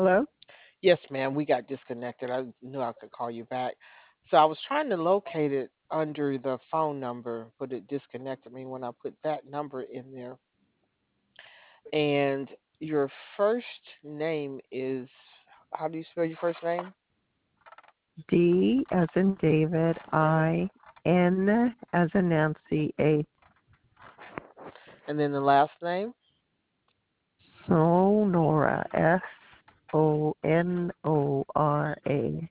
Hello? Yes, ma'am, we got disconnected. I knew I could call you back. So I was trying to locate it under the phone number, but it disconnected me when I put that number in there. And your first name is, how do you spell your first name? D as in David, I, N as in Nancy, A. And then the last name? Sonora, Sonora.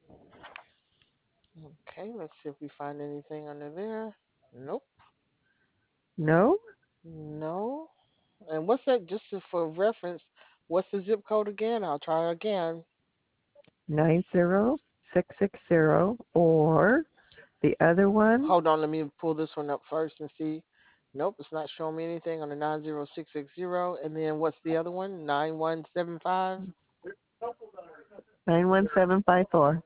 Okay, let's see if we find anything under there. Nope, No? no. And what's that, just for reference, what's the zip code again? I'll try again. 90660. Or the other one, Hold on, let me pull this one up first and see. Nope, it's not showing me anything on the 90660. And then what's the other one? 9175. 91754.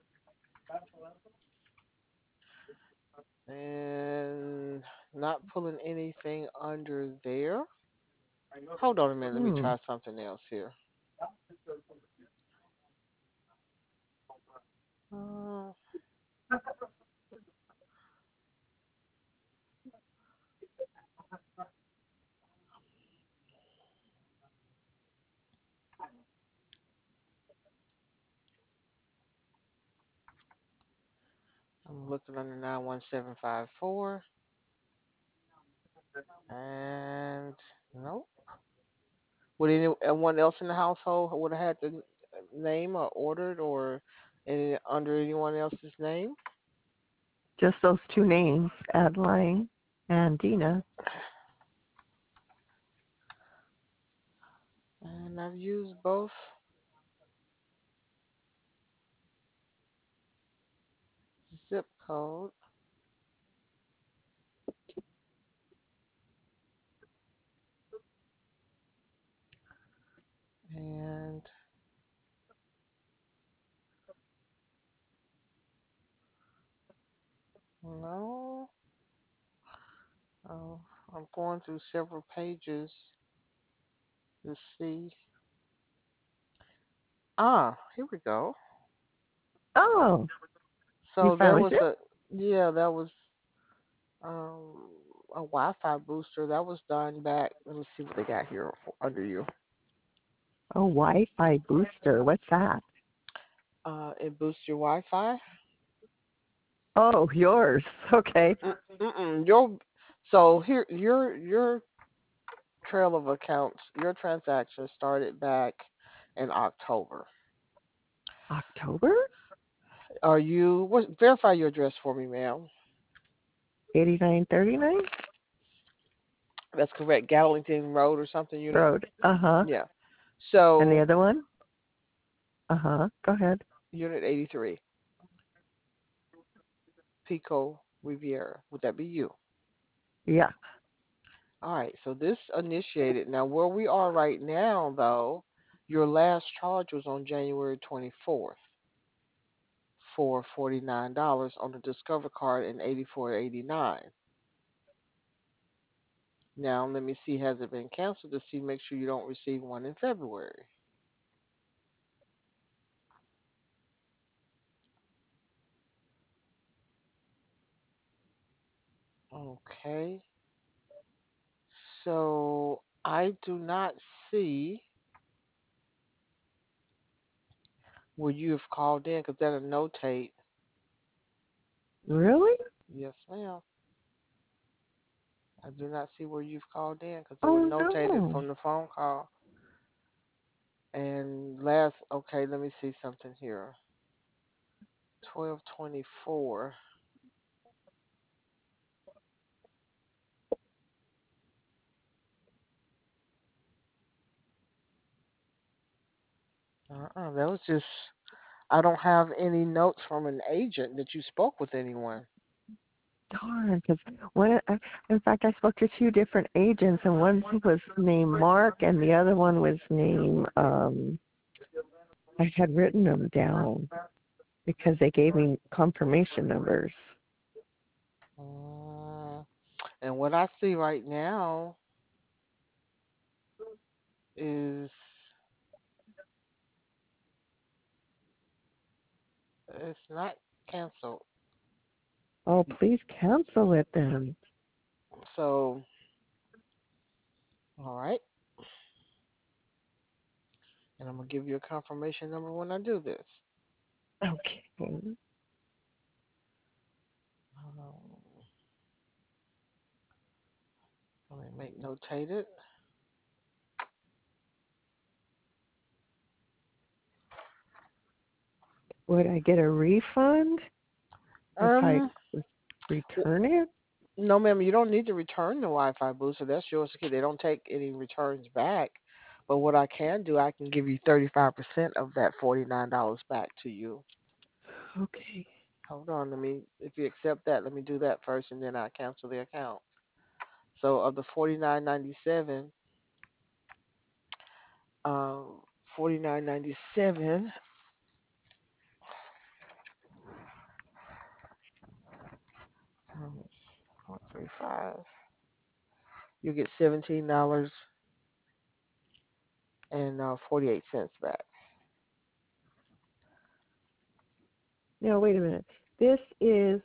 And not pulling anything under there. Hold on a minute, let me Hmm. try something else here. Uh, I'm looking under 91754. And nope. Would anyone else in the household would have had the name or ordered or under anyone else's name? Just those two names, Adeline and Dina. And I've used both zip code and no. Oh, I'm going through several pages to see. Ah, here we go. Oh, you So there found was it? yeah, that was um, a Wi-Fi booster that was done back. Let me see what they got here under you. A Wi-Fi booster. What's that? It boosts your Wi-Fi. Oh, yours. Okay. Your so here your trail of accounts, your transaction started back in October. October? Are you verify your address for me, ma'am? 8939 That's correct. Gatlington Road or something unit. Road. Uh-huh. Yeah. And the So other one? Uh-huh. Go ahead. unit 83, Pico Riviera. Would that be you? Yeah. All right. So this initiated. Now where we are right now, though, your last charge was on January 24th for $49 on the Discover card and 84.89. Now let me see, has it been canceled to see make sure you don't receive one in February. Okay. So I do not see where you have called in because that'll notate. Really? Yes, ma'am. I do not see where you've called in because it would Oh, notate it no. from the phone call. And last, okay, let me see something here. 1224. That was just, I don't have any notes from an agent that you spoke with anyone. Darn. Because in fact, I spoke to two different agents, and one was named Mark, and the other one was named, I had written them down because they gave me confirmation numbers. Uh, and what I see right now is It's not canceled. Oh, please cancel it then. So, all right. And I'm gonna give you a confirmation number when I do this. Okay. Um, Let me make notated. Would I get a refund if I Um, return it? no, ma'am, you don't need to return the Wi-Fi booster. That's yours to keep. They don't take any returns back. But what I can do, I can give you 35% of that $49 back to you. Okay. Hold on, if you accept that, let me do that first, and then I cancel the account. So of the 49.97, 49.97, 135, you get $17.48 back. Now wait a minute. This is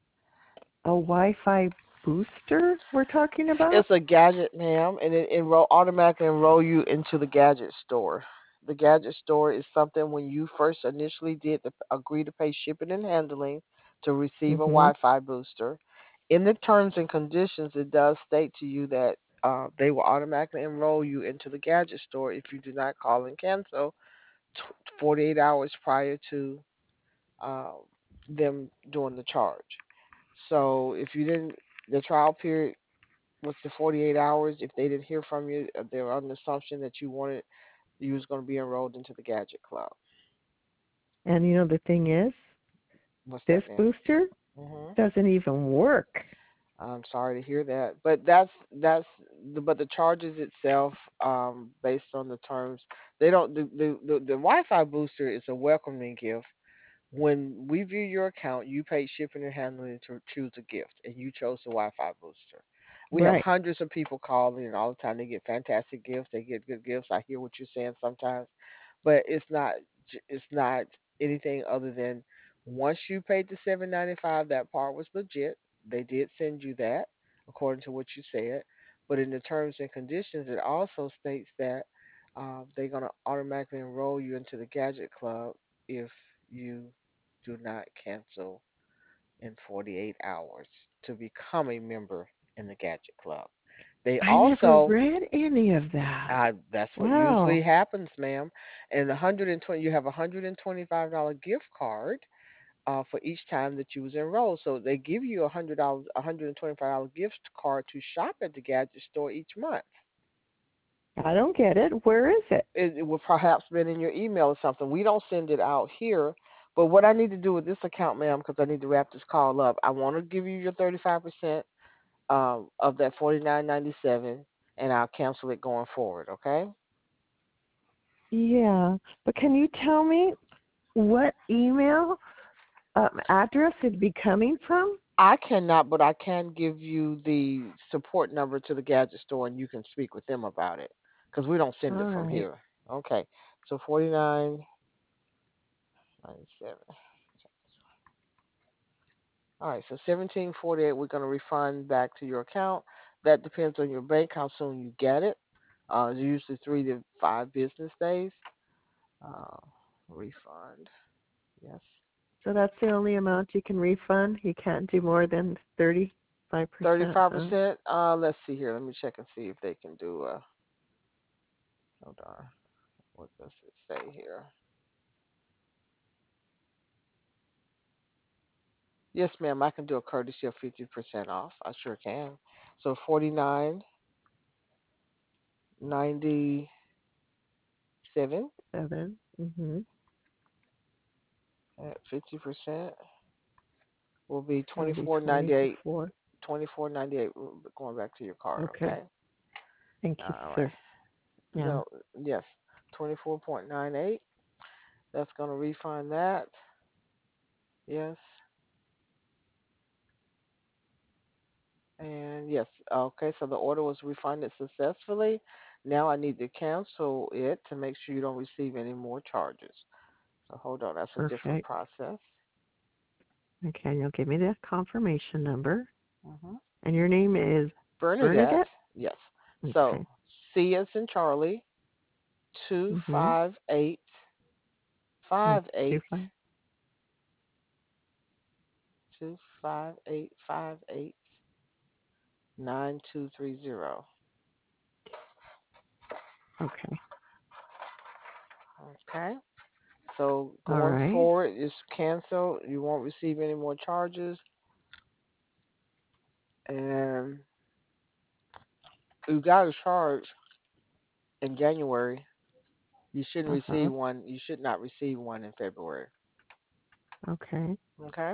a Wi-Fi booster we're talking about? It's a gadget, ma'am, and it automatically enroll you into the gadget store. The gadget store is something when you first initially did agree to pay shipping and handling to receive a Mhm. Wi-Fi booster. In the terms and conditions, it does state to you that they will automatically enroll you into the gadget store if you do not call and cancel 48 hours prior to uh, them doing the charge. So if you didn't, the trial period was the 48 hours. If they didn't hear from you, they were under the assumption that you was going to be enrolled into the Gadget Club. And you know the thing is, What's this that, ma'am? booster Mhm. doesn't even work. I'm sorry to hear that, but but the charges itself, based on the terms, they don't the Wi-Fi booster is a welcoming gift. When we view your account, you paid shipping and handling to choose a gift, and you chose the Wi-Fi booster. We have Right. hundreds of people calling in all the time. They get fantastic gifts. They get good gifts. I hear what you're saying sometimes, but it's not anything other than once you paid the $7.95, that part was legit. They did send you that according to what you said, but in the terms and conditions, it also states that they're going to automatically enroll you into the Gadget Club if you do not cancel in 48 hours to become a member in the Gadget Club. They I never also read any of that. that's what usually Wow. happens, ma'am. And 120, you have a $125 gift card for each time that you was enrolled. So they give you $100, $125 gift card to shop at the gadget store each month. I don't get it. Where is it? It will perhaps been in your email or something. We don't send it out here. But what I need to do with this account, ma'am, because I need to wrap this call up, I want to give you your 35% of that 49.97, and I'll cancel it going forward. Okay? Yeah. But can you tell me what email address it'd be coming from? I cannot, but I can give you the support number to the gadget store, and you can speak with them about it because we don't send All it from right. here. Okay, so 49.97. All right, so 17.48. We're going to refund back to your account. That depends on your bank how soon you get it. Usually 3 to 5 business days. Uh, refund. Yes. So that's the only amount you can refund. You can't do more than 35%, Thirty-five huh? percent. Let's see here. Let me check and see if they can do. Hold on. What does it say here? Yes, ma'am. I can do a courtesy of 50% off. I sure can. So 49.97 7. Mhm. at 50% will be That'll be 24.98. 24. 24.98 going back to your card. Okay. Okay. Thank you, All right. sir. Yeah. So yes, 24.98. That's gonna refund that. Yes. And yes, okay, so the order was refunded successfully. Now I need to cancel it to make sure you don't receive any more charges. So hold on, that's a different Perfect. process. Okay, and you'll give me the confirmation number. Hmm. And your name is Bernadette. Bernadette? Yes. So Okay. C as in Charlie. Two Mhm. five eight And five two eight five. 258 58 9230. Okay. Okay. So All going right. forward, it's canceled. You won't receive any more charges. And you got a charge in January. You shouldn't Uh receive huh. one. You should not receive one in February. Okay. Okay.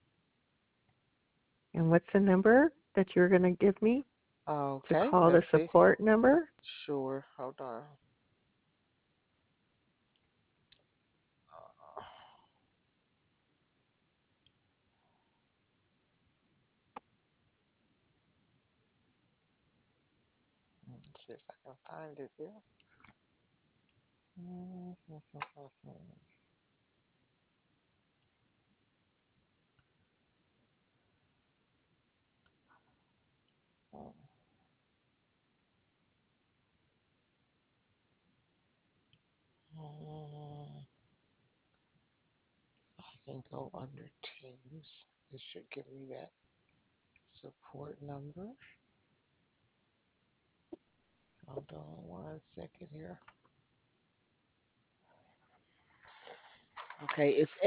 And what's the number that you're going to give me to Okay. call Let's the see. support number? Sure. Hold on. Let's see if I can find it here. I can go under Teams. It should give me that support number. Hold on 1 second here. Okay, it's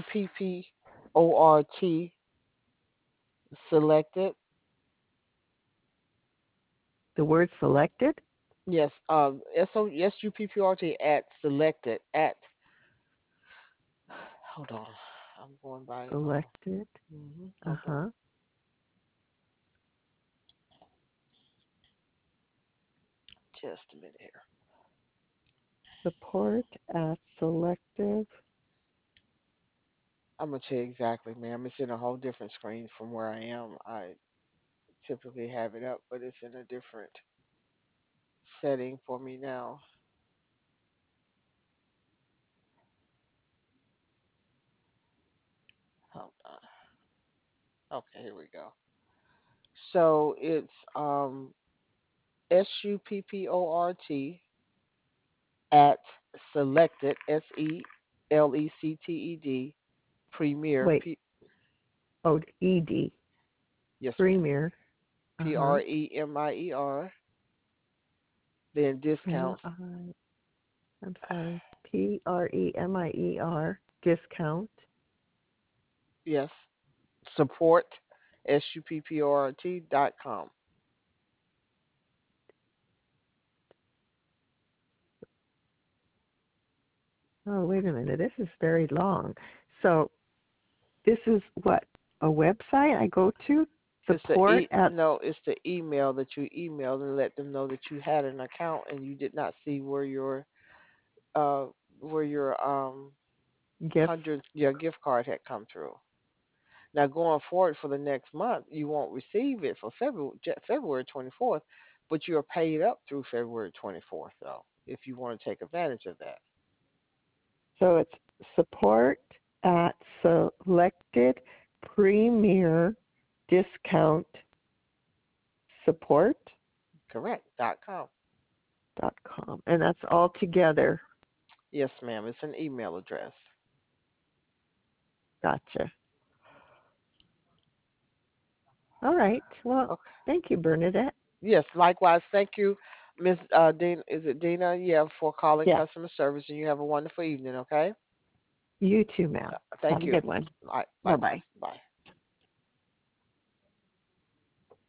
SUPPORT selected. The word selected? Yes, SUPPORT at selected at. Hold on, I'm going by. Selected. Uh Hold on. huh. Just a minute here. Support at selective. I'm gonna tell you exactly, ma'am. It's in a whole different screen from where I am. I typically have it up, but it's in a different setting for me now. Hold on. Okay, here we go. So it's SUPPORT at selected SELECTED Premier Wait. Oh, ED. yes ma'am Premier. Uh huh. PREMIER then M discounts I. I'm sorry. PREMIER. Discount. yes support SUPPORT.com. Oh, wait a minute. This is very long. So this is what, a website I go to? It's the Support at, no, it's the email that you emailed and let them know that you had an account and you did not see uh where your gift. hundred your gift card had come through. Now going forward for the next month, you won't receive it for February 24th, but you're paid up through February 24th though, if you want to take advantage of that. So it's support at selected premier discount Correct. .com. support.com. And that's all together. Yes, ma'am. It's an email address. Gotcha. All right. Well, Okay. thank you, Bernadette. Yes, likewise. Thank you, Miss Dina. Is it Dina? Yeah, for calling Yes. customer service, and you have a wonderful evening. Okay. You too, ma'am. Thank Have a you. good one. Bye Likewise. bye. Bye.